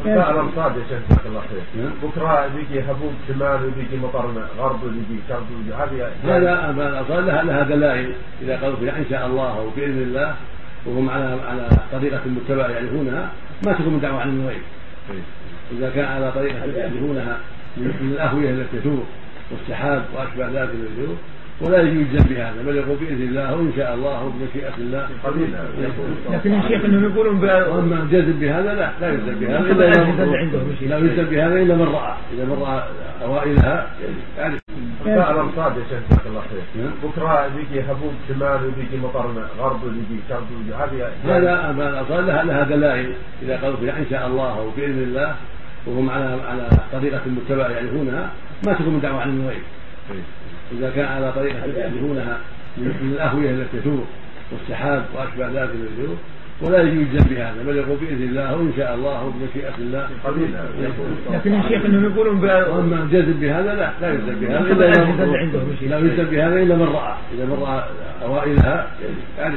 الأمطار يا شيخ جزاك الله خير. بكرة بيجي هبوب شمال وبيجي مطر غرب وبيجي شرق هذا الأمطار لها دلائل إذا قالوا فيها إن شاء الله وبإذن الله وهم على طريقة متبعة يعرفونها ما تكون من دعوة عن الغيب. إذا كان على طريقة يعرفونها من الأهوية التي تشوف والسحاب وأشبه ذلك من الجنوب ولا يجزم بهذا بل يقول بإذن الله وإن شاء الله وبمشيئة الله. لكن الشيخ أنهم يقولون وأما الجزم بهذا لا يجزم بهذا إلا من رأى إذا من رأى أوائلها يعني. الأمطار يا شيخ جزاك الله خير. بكرة بيجي هبوب شمال وبيجي مطر غرب وبيجي شرق هذا الأمطار لها دلائل إذا قالوا فيها إن شاء الله وبإذن الله وهم على طريقة متبعة يعرفونها ما تكون من دعوة عن الغيب. إذا كان على طريقة يعرفونها من الأهوية التي تشوف والسحاب وأشبه ذلك من الجنوب ولا يجزم بهذا بل يقول بإذن الله وإن شاء الله وبمشيئة الله. لكن الشيخ أنهم يقولون وأما الجزم بهذا لا يجزم بهذا إلا من رأى إذا من رأى أوائلها يعني.